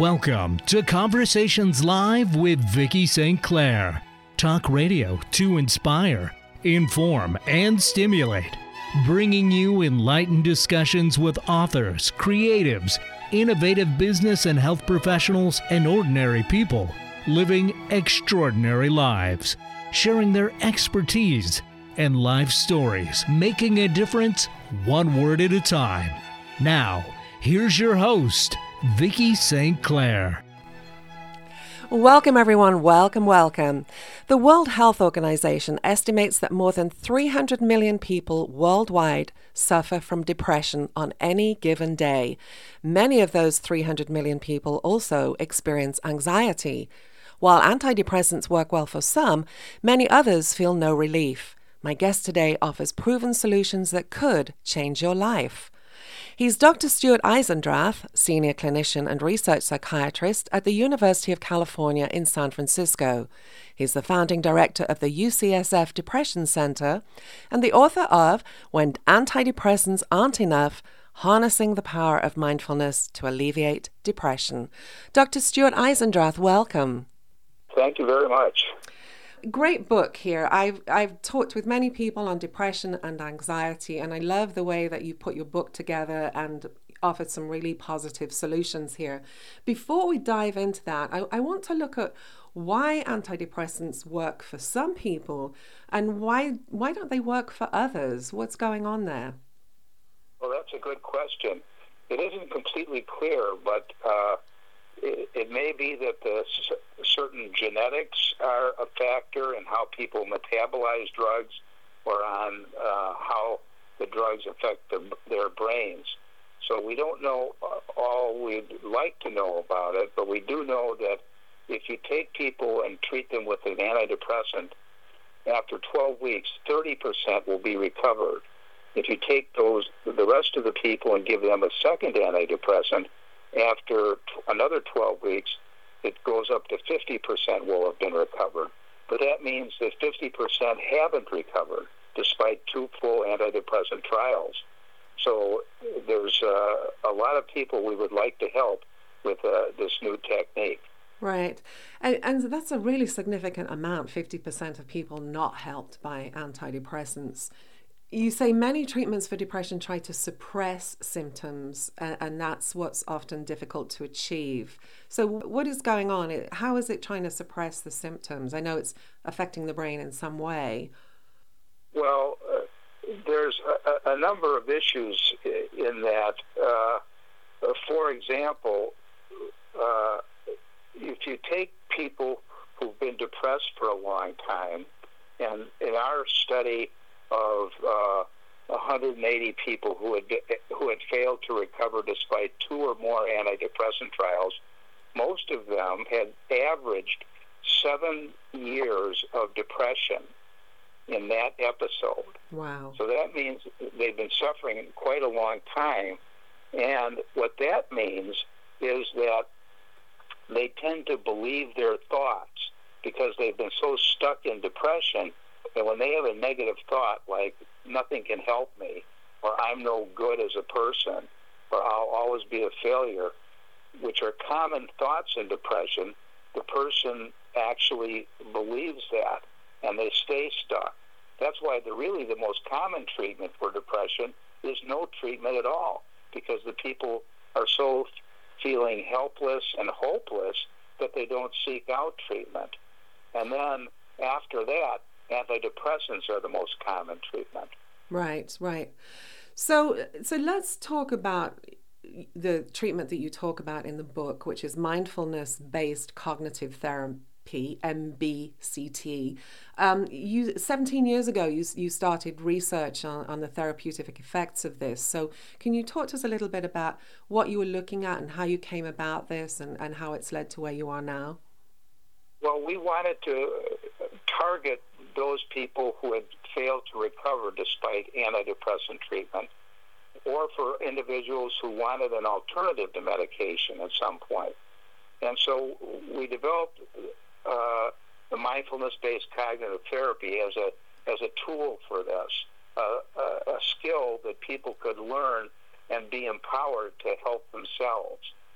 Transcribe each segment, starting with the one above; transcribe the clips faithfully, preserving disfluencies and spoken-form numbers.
Welcome to Conversations Live with Vicki Saint Clair. Talk radio to inspire, inform, and stimulate. Bringing you enlightened discussions with authors, creatives, innovative business and health professionals, and ordinary people living extraordinary lives, sharing their expertise and life stories, making a difference one word at a time. Now, here's your host, Vicki Saint Clair. Welcome, everyone. Welcome, welcome. The World Health Organization estimates that more than three hundred million people worldwide suffer from depression on any given day. Many of those three hundred million people also experience anxiety. While antidepressants work well for some, many others feel no relief. My guest today offers proven solutions that could change your life. He's Doctor Stuart Eisendrath, Senior Clinician and Research Psychiatrist at the University of California in San Francisco. He's the founding director of the U C S F Depression Center and the author of When Antidepressants Aren't Enough, Harnessing the Power of Mindfulness to Alleviate Depression. Doctor Stuart Eisendrath, welcome. Thank you very much. Great book here. I've I've talked with many people on depression and anxiety, and I love the way that you put your book together and offered some really positive solutions here. Before we dive into that, I, I want to look at why antidepressants work for some people and why why don't they work for others? What's going on there? Well, that's a good question. It isn't completely clear, but uh, it, it may be that the c- certain genetics are a factor in how people metabolize drugs or on uh, how the drugs affect the, their brains. So we don't know all we'd like to know about it, but we do know that if you take people and treat them with an antidepressant, after twelve weeks, thirty percent will be recovered. If you take those, the rest of the people and give them a second antidepressant, after t- another twelve weeks, it goes up to fifty percent will have been recovered. But that means that fifty percent haven't recovered, despite two full antidepressant trials. So there's uh, a lot of people we would like to help with uh, this new technique. Right. And, and that's a really significant amount, fifty percent of people not helped by antidepressants. You say many treatments for depression try to suppress symptoms, and, and that's what's often difficult to achieve. So what is going on? How is it trying to suppress the symptoms? I know it's affecting the brain in some way. Well, uh, there's a, a number of issues in that. Uh, for example, uh, if you take people who've been depressed for a long time, and in our study of uh, one hundred eighty people who had who had failed to recover despite two or more antidepressant trials, most of them had averaged seven years of depression in that episode. Wow. So that means they've been suffering quite a long time. And what that means is that they tend to believe their thoughts because they've been so stuck in depression. And when they have a negative thought like, nothing can help me, or I'm no good as a person, or I'll always be a failure, which are common thoughts in depression, the person actually believes that, and they stay stuck. That's why the really the most common treatment for depression is no treatment at all, because the people are so feeling helpless and hopeless that they don't seek out treatment. And then after that, antidepressants are the most common treatment. Right, right. So, so let's talk about the treatment that you talk about in the book, which is mindfulness-based cognitive therapy, M B C T. Um, you seventeen years ago, you you started research on, on the therapeutic effects of this. So, can you talk to us a little bit about what you were looking at and how you came about this, and, and how it's led to where you are now? Well, we wanted to target those people who had failed to recover despite antidepressant treatment, or for individuals who wanted an alternative to medication at some point. And so we developed uh, the mindfulness-based cognitive therapy as a as a tool for this, uh, a, a skill that people could learn and be empowered to help themselves.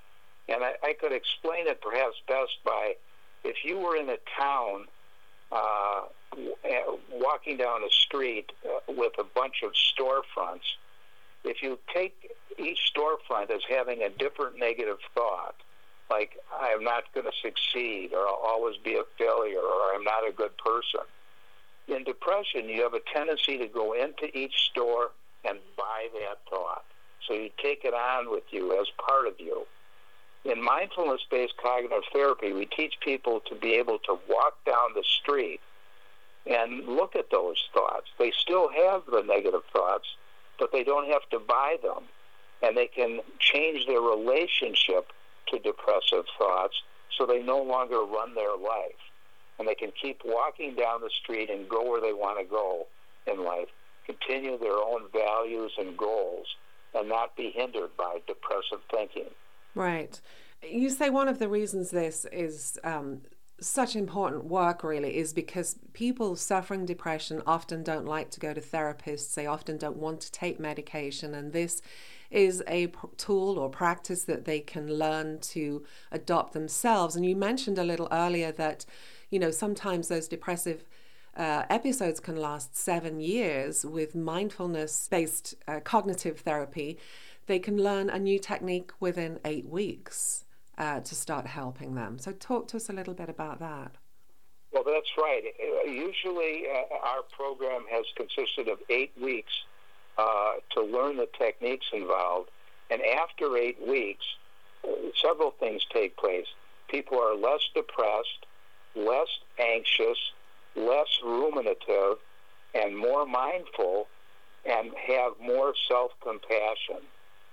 And I, I could explain it perhaps best by, if you were in a town uh, walking down a street uh, with a bunch of storefronts, if you take each storefront as having a different negative thought, like I'm not going to succeed, or I'll always be a failure, or I'm not a good person. In depression, you have a tendency to go into each store and buy that thought. So you take it on with you as part of you. In mindfulness-based cognitive therapy, we teach people to be able to walk down the street and look at those thoughts. They still have the negative thoughts, but they don't have to buy them. And they can change their relationship to depressive thoughts so they no longer run their life. And they can keep walking down the street and go where they want to go in life, continue their own values and goals, and not be hindered by depressive thinking. Right. You say one of the reasons this is um, such important work really is because people suffering depression often don't like to go to therapists. They often don't want to take medication, and this is a p- tool or practice that they can learn to adopt themselves. And you mentioned a little earlier that, you know, sometimes those depressive uh, episodes can last seven years with mindfulness-based uh, cognitive therapy. They can learn a new technique within eight weeks uh, to start helping them. So talk to us a little bit about that. Well, that's right. Usually uh, our program has consisted of eight weeks uh, to learn the techniques involved. And after eight weeks, several things take place. People are less depressed, less anxious, less ruminative, and more mindful, and have more self-compassion.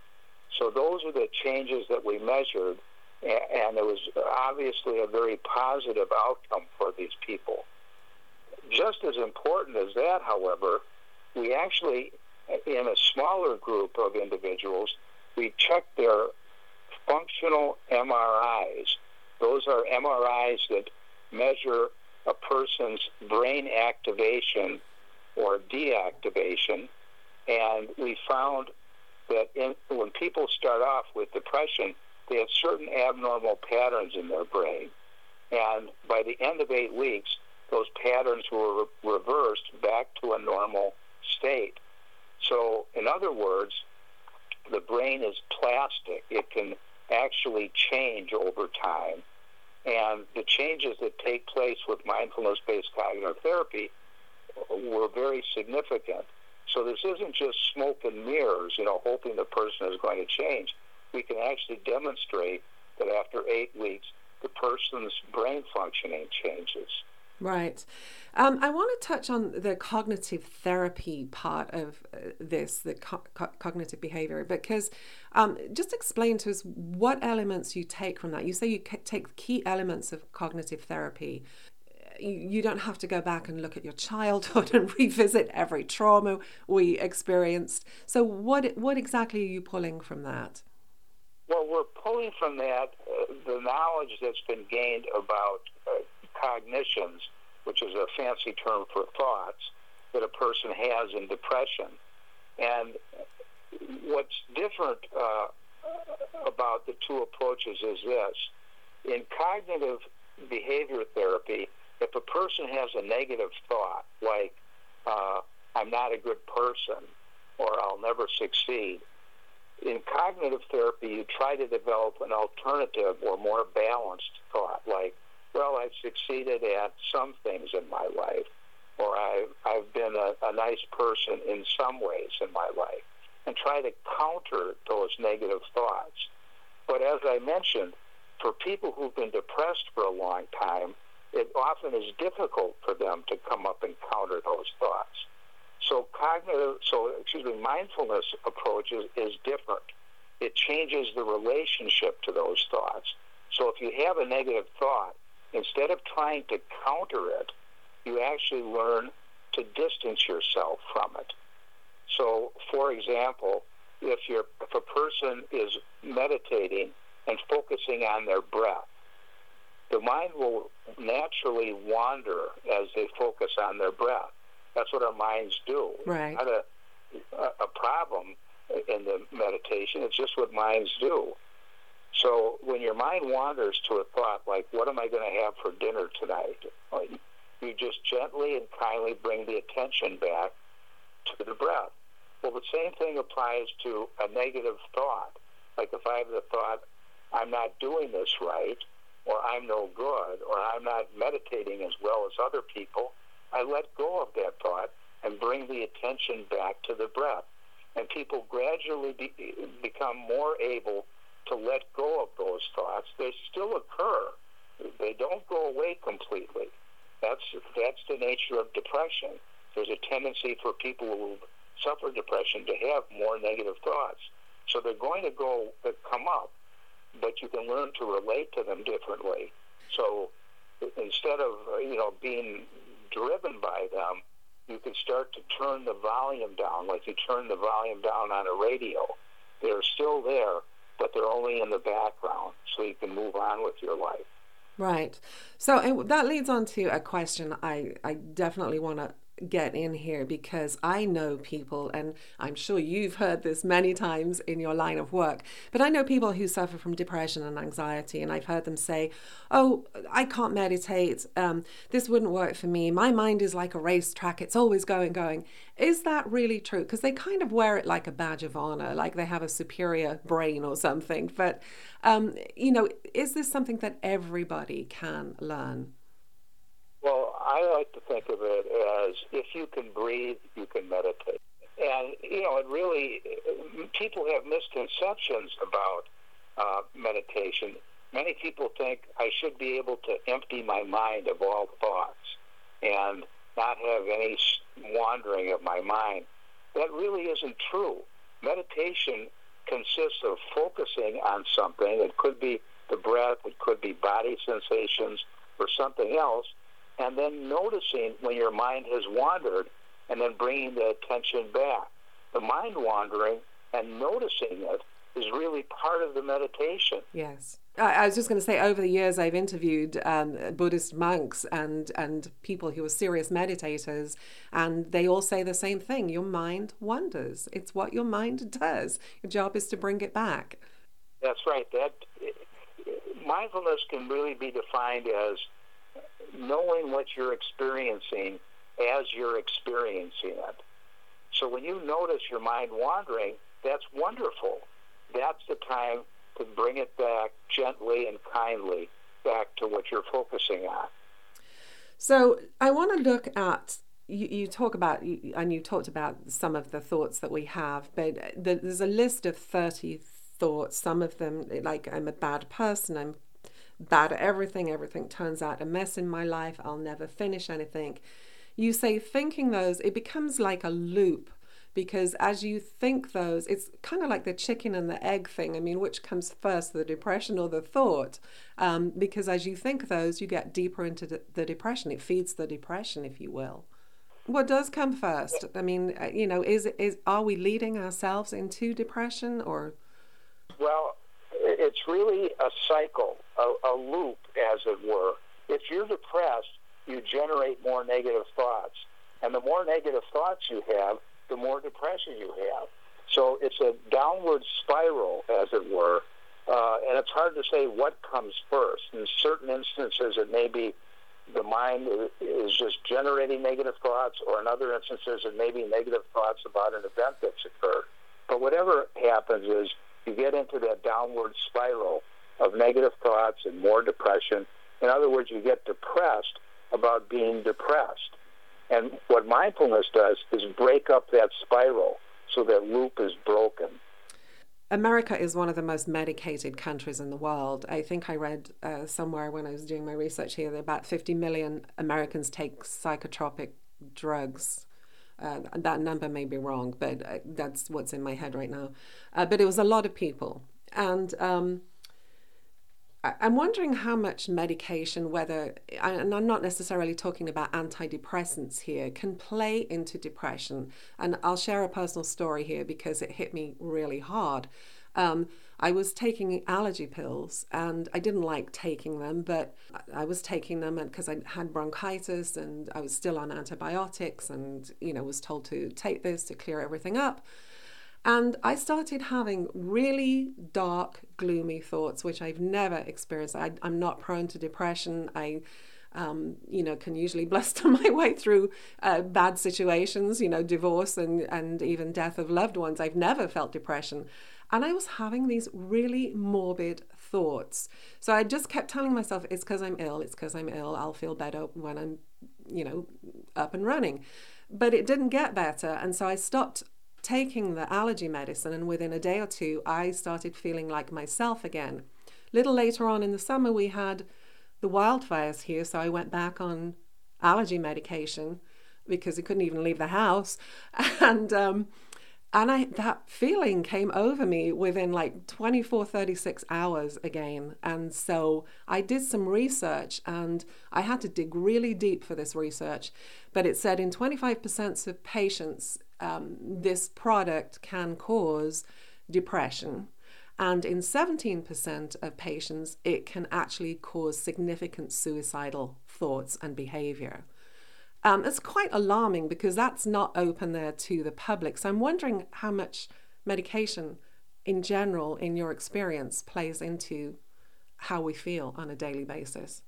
So those are the changes that we measured, and it was obviously a very positive outcome for these people. Just as important as that, however, we actually, in a smaller group of individuals, we checked their functional M R Is. Those are M R Is that measure a person's brain activation or deactivation, and we found that in, when people start off with depression, they have certain abnormal patterns in their brain. And by the end of eight weeks, those patterns were re- reversed back to a normal state. So, in other words, the brain is plastic. It can actually change over time. And the changes that take place with mindfulness-based cognitive therapy were very significant. So this isn't just smoke and mirrors, you know, hoping the person is going to change. We can actually demonstrate that after eight weeks, the person's brain functioning changes. Right. Um, I want to touch on the cognitive therapy part of uh, this, the co- co- cognitive behavior, because um, just explain to us what elements you take from that. You say you ca- take key elements of cognitive therapy. You, you don't have to go back and look at your childhood and revisit every trauma we experienced. So what what exactly are you pulling from that? Well, we're pulling from that uh, the knowledge that's been gained about uh, cognitions, which is a fancy term for thoughts, that a person has in depression. And what's different uh, about the two approaches is this. In cognitive behavior therapy, if a person has a negative thought, like, uh, I'm not a good person, or I'll never succeed, in cognitive therapy, you try to develop an alternative or more balanced thought, like, well, I've succeeded at some things in my life, or I've, I've been a, a nice person in some ways in my life, and try to counter those negative thoughts. But as I mentioned, for people who've been depressed for a long time, it often is difficult for them to come up and counter those thoughts. So cognitive, so excuse me, mindfulness approach is, is different. It changes the relationship to those thoughts. So if you have a negative thought, instead of trying to counter it, you actually learn to distance yourself from it. So, for example, if you're if a person is meditating and focusing on their breath, the mind will naturally wander as they focus on their breath. That's what our minds do. Right. It's not a, a problem in the meditation. It's just what minds do. So when your mind wanders to a thought like, what am I going to have for dinner tonight? You just gently and kindly bring the attention back to the breath. Well, the same thing applies to a negative thought. Like if I have the thought, I'm not doing this right, or I'm no good, or I'm not meditating as well as other people, I let go of that thought and bring the attention back to the breath. And people gradually be, become more able to let go of those thoughts. They still occur. They don't go away completely. That's that's the nature of depression. There's a tendency for people who suffer depression to have more negative thoughts. So they're going to go come up, but you can learn to relate to them differently. So instead of you know being driven by them, you can start to turn the volume down, like you turn the volume down on a radio. They're still there, but they're only in the background, so you can move on with your life. Right. So and that leads on to a question I, I definitely want to get in here, because I know people, and I'm sure you've heard this many times in your line of work, but I know people who suffer from depression and anxiety, and I've heard them say, oh, I can't meditate, um, this wouldn't work for me, my mind is like a racetrack, it's always going, going. Is that really true? Because they kind of wear it like a badge of honor, like they have a superior brain or something, but, um, you know, is this something that everybody can learn? Well, I like to think of it as if you can breathe, you can meditate. And, you know, it really, people have misconceptions about uh, meditation. Many people think I should be able to empty my mind of all thoughts and not have any wandering of my mind. That really isn't true. Meditation consists of focusing on something. It could be the breath, it could be body sensations, or something else, and then noticing when your mind has wandered and then bringing the attention back. The mind wandering and noticing it is really part of the meditation. Yes. I was just going to say, over the years, I've interviewed um, Buddhist monks and, and people who are serious meditators, and they all say the same thing. Your mind wanders. It's what your mind does. Your job is to bring it back. That's right. That mindfulness can really be defined as knowing what you're experiencing as you're experiencing it. So when you notice your mind wandering, that's wonderful. That's the time to bring it back gently and kindly back to what you're focusing on. So I want to look at, you, you talk about, and you talked about some of the thoughts that we have, but there's a list of thirty thoughts. Some of them, like, I'm a bad person, I'm bad at everything, everything turns out a mess in my life, I'll never finish anything. You say thinking those, it becomes like a loop, because as you think those, it's kind of like the chicken and the egg thing. I mean, which comes first, the depression or the thought? Um, because as you think those, you get deeper into the, the depression. It feeds the depression, if you will. What does come first? I mean, you know, is is are we leading ourselves into depression, or? Well, it's really a cycle, a, a loop, as it were. If you're depressed, you generate more negative thoughts. And the more negative thoughts you have, the more depression you have. So it's a downward spiral, as it were. Uh, and it's hard to say what comes first. In certain instances, it may be the mind is just generating negative thoughts, or in other instances, it may be negative thoughts about an event that's occurred. But whatever happens is you get into that downward spiral of negative thoughts and more depression. In other words, you get depressed about being depressed. And what mindfulness does is break up that spiral so that loop is broken. America is one of the most medicated countries in the world. I think I read uh, somewhere when I was doing my research here that about fifty million Americans take psychotropic drugs. Uh, that number may be wrong, but uh, that's what's in my head right now. Uh, but it was a lot of people. And um, I- I'm wondering how much medication, whether, and I'm not necessarily talking about antidepressants here, can play into depression. And I'll share a personal story here because it hit me really hard. Um, I was taking allergy pills, and I didn't like taking them, but I was taking them because I had bronchitis and I was still on antibiotics, and, you know, was told to take this to clear everything up. And I started having really dark, gloomy thoughts, which I've never experienced. I, I'm not prone to depression. I, um, you know, can usually bluster my way through uh, bad situations, you know, divorce and, and even death of loved ones. I've never felt depression. And I was having these really morbid thoughts. So I just kept telling myself, it's because I'm ill. It's because I'm ill. I'll feel better when I'm, you know, up and running. But it didn't get better. And so I stopped taking the allergy medicine, and within a day or two I started feeling like myself again. Little later on in the summer we had the wildfires here, so I went back on allergy medication because I couldn't even leave the house, and um and I that feeling came over me within like twenty-four, thirty-six hours again. And so I did some research, and I had to dig really deep for this research, but it said in twenty-five percent of patients Um, this product can cause depression, and in seventeen percent of patients it can actually cause significant suicidal thoughts and behavior. Um, it's quite alarming because that's not open there to the public. So I'm wondering how much medication in general, in your experience, plays into how we feel on a daily basis.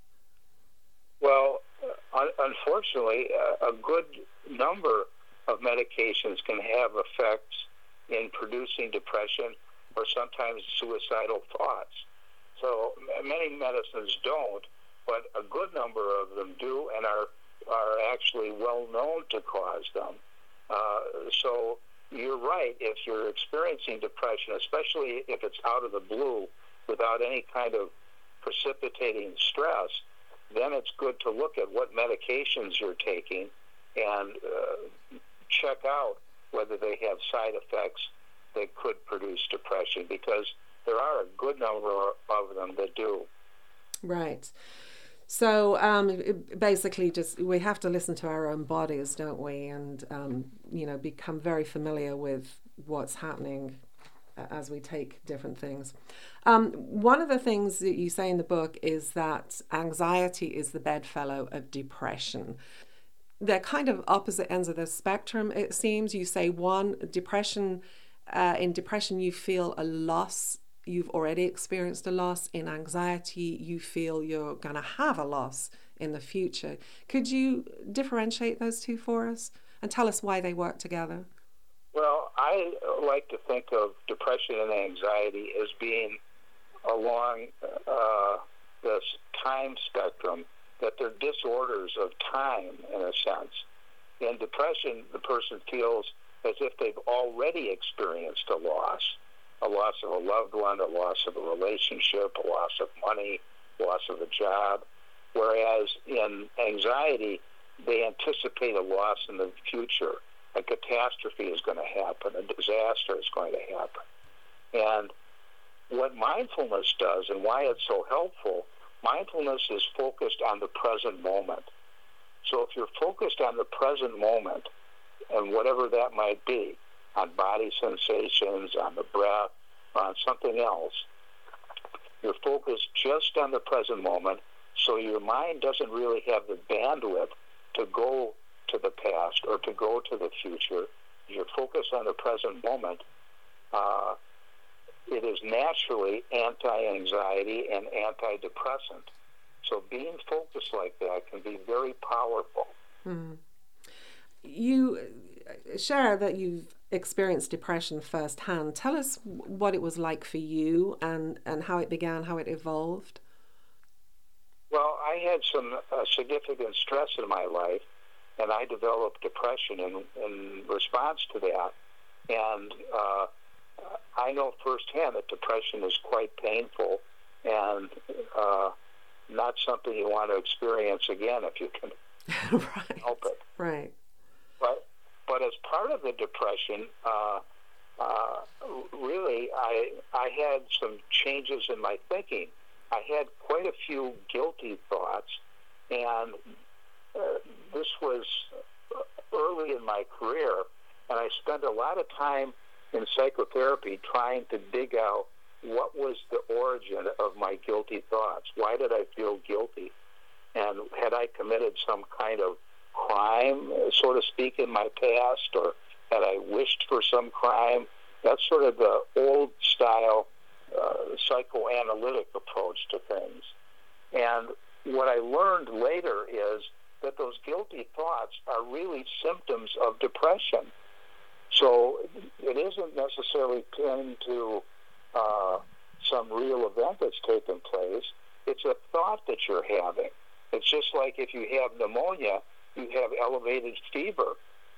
Well, uh, unfortunately, uh, a good number of medications can have effects in producing depression or sometimes suicidal thoughts. So many medicines don't, but a good number of them do and are are actually well known to cause them. Uh, so you're right. If you're experiencing depression, especially if it's out of the blue without any kind of precipitating stress, then it's good to look at what medications you're taking and uh, check out whether they have side effects that could produce depression, because there are a good number of them that do. Right. So um, basically just we have to listen to our own bodies, don't we? And, um, you know, become very familiar with what's happening as we take different things. Um, one of the things that you say in the book is that anxiety is the bedfellow of depression. They're kind of opposite ends of the spectrum, it seems. You say one, depression, uh, in depression you feel a loss, you've already experienced a loss. In anxiety you feel you're going to have a loss in the future. Could you differentiate those two for us and tell us why they work together? Well, I like to think of depression and anxiety as being along uh, this time spectrum, that they're disorders of time in a sense. In depression, the person feels as if they've already experienced a loss, a loss of a loved one, a loss of a relationship, a loss of money, loss of a job, whereas in anxiety, they anticipate a loss in the future. A catastrophe is going to happen, a disaster is going to happen. And what mindfulness does and why it's so helpful, mindfulness is focused on the present moment. So if you're focused on the present moment, and whatever that might be, on body sensations, on the breath, or on something else, you're focused just on the present moment, so your mind doesn't really have the bandwidth to go to the past or to go to the future. You're focused on the present moment. Uh, It is naturally anti-anxiety and antidepressant. So being focused like that can be very powerful. Mm. You share that you've experienced depression firsthand. Tell us what it was like for you and, and how it began, how it evolved. Well, I had some uh, significant stress in my life, and I developed depression in, in response to that. And uh, I know firsthand that depression is quite painful and uh, not something you want to experience again if you can right. help it. Right. But, but as part of the depression, uh, uh, really, I, I had some changes in my thinking. I had quite a few guilty thoughts, and uh, this was early in my career, and I spent a lot of time in psychotherapy trying to dig out what was the origin of my guilty thoughts. Why did I feel guilty? And had I committed some kind of crime, so to speak, in my past, or had I wished for some crime That's sort of the old-style uh, psychoanalytic approach to things. And what I learned later is that those guilty thoughts are really symptoms of depression. So it isn't necessarily pinned to uh, some real event that's taken place. It's a thought that you're having. It's just like if you have pneumonia, you have elevated fever.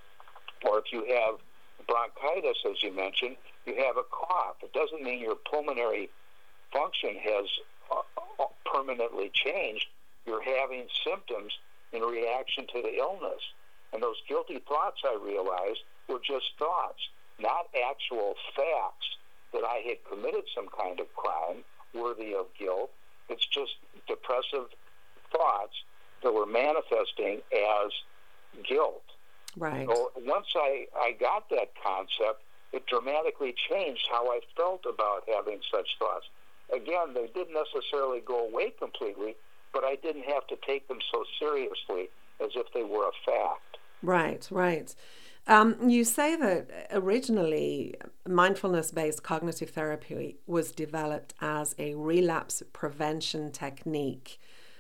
Or if you have bronchitis, as you mentioned, you have a cough. It doesn't mean your pulmonary function has uh, permanently changed. You're having symptoms in reaction to the illness. And those guilty thoughts, I realized, were just thoughts, not actual facts that I had committed some kind of crime worthy of guilt. It's just depressive thoughts that were manifesting as guilt. Right. So once I, I got that concept, it dramatically changed how I felt about having such thoughts. Again, they didn't necessarily go away completely, but I didn't have to take them so seriously as if they were a fact. Right, right. Um, you say that originally mindfulness-based cognitive therapy was developed as a relapse prevention technique.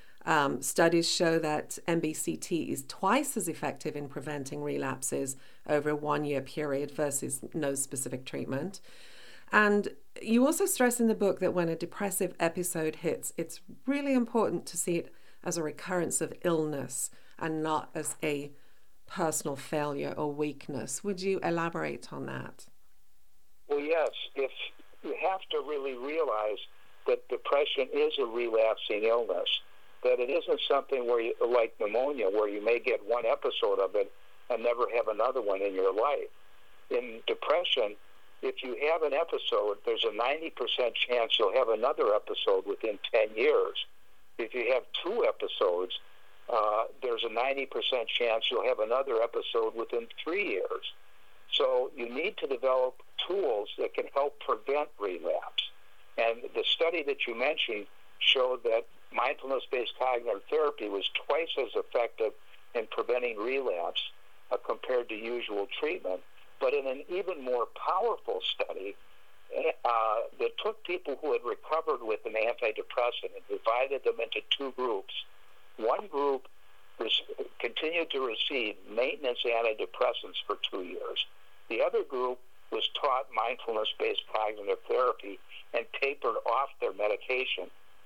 Um, studies show that M B C T is twice as effective in preventing relapses over a one-year period versus no specific treatment. And you also stress in the book that when a depressive episode hits, it's really important to see it as a recurrence of illness and not as a personal failure or weakness. Would you elaborate on that? Well, yes. If you have to really realize that depression is a relapsing illness, that it isn't something where you, like pneumonia, where you may get one episode of it and never have another one in your life. In depression, if you have an episode, there's a ninety percent chance you'll have another episode within ten years. If you have two episodes, uh, there's a ninety percent chance you'll have another episode within three years. So you need to develop tools that can help prevent relapse. And the study that you mentioned showed that mindfulness-based cognitive therapy was twice as effective in preventing relapse uh, compared to usual treatment. But in an even more powerful study uh, that took people who had recovered with an antidepressant and divided them into two groups. One group res- continued to receive maintenance antidepressants for two years. The other group was taught mindfulness-based cognitive therapy and tapered off their medication.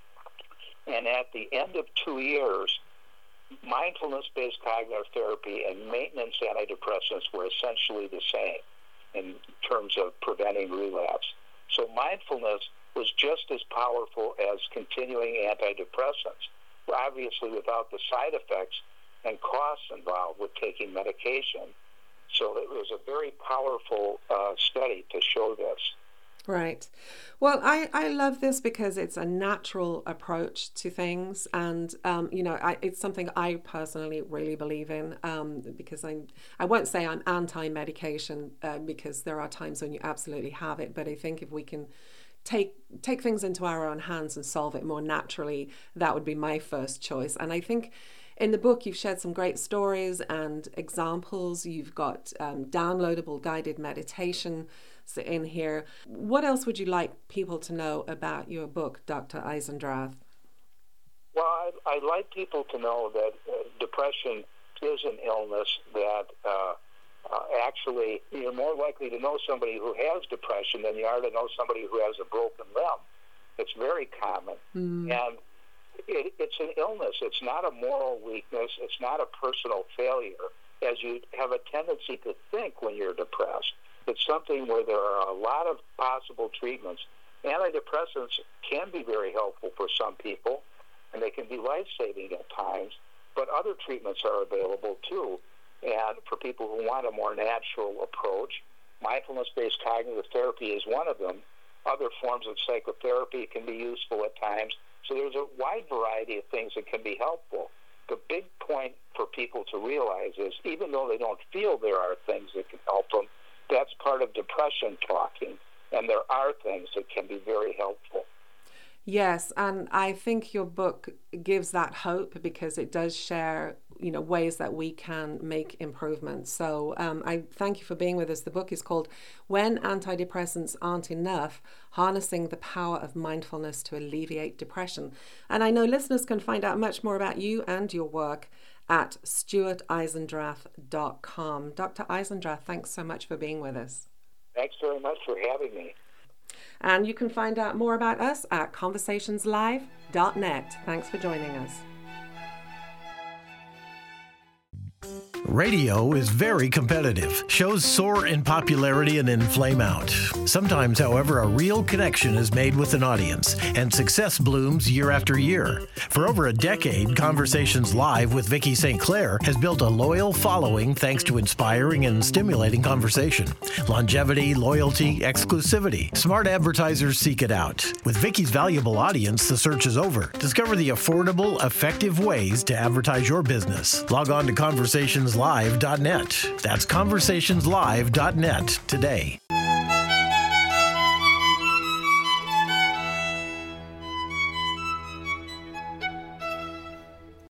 And at the end of two years, mindfulness-based cognitive therapy and maintenance antidepressants were essentially the same in terms of preventing relapse. So mindfulness was just as powerful as continuing antidepressants, obviously without the side effects and costs involved with taking medication. So it was a very powerful uh, study to show this. Right. Well, I, I love this because it's a natural approach to things. And, um, you know, I, it's something I personally really believe in um, because I'm, I won't say I'm anti-medication uh, because there are times when you absolutely have it. But I think if we can take take things into our own hands and solve it more naturally, that would be my first choice. And I think in the book, you've shared some great stories and examples. You've got um, downloadable guided meditation in here. What else would you like people to know about your book, Doctor Eisendrath? Well, I'd, I'd like people to know that uh, depression is an illness that uh, uh, actually you're more likely to know somebody who has depression than you are to know somebody who has a broken limb. It's very common. Mm. And it, it's an illness. It's not a moral weakness. It's not a personal failure, as you have a tendency to think when you're depressed. It's something where there are a lot of possible treatments. Antidepressants can be very helpful for some people, and they can be life-saving at times, but other treatments are available too. And for people who want a more natural approach, mindfulness-based cognitive therapy is one of them. Other forms of psychotherapy can be useful at times. So there's a wide variety of things that can be helpful. The big point for people to realize is even though they don't feel there are things that can help them, that's part of depression talking, and there are things that can be very helpful. Yes, and I think your book gives that hope because it does share you know, ways that we can make improvements. So um, I thank you for being with us. The book is called When Antidepressants Aren't Enough, Harnessing the Power of Mindfulness to Alleviate Depression. And I know listeners can find out much more about you and your work at stuart eisendrath dot com. Doctor Eisendrath, thanks so much for being with us. Thanks very much for having me. And you can find out more about us at conversations live dot net. Thanks for joining us. Radio is very competitive. Shows soar in popularity and then flame out. Sometimes, however, a real connection is made with an audience, and success blooms year after year. For over a decade, Conversations Live with Vicki Saint Clair has built a loyal following thanks to inspiring and stimulating conversation. Longevity, loyalty, exclusivity. Smart advertisers seek it out. With Vicki's valuable audience, the search is over. Discover the affordable, effective ways to advertise your business. Log on to conversations live dot net. That's conversations live dot net today.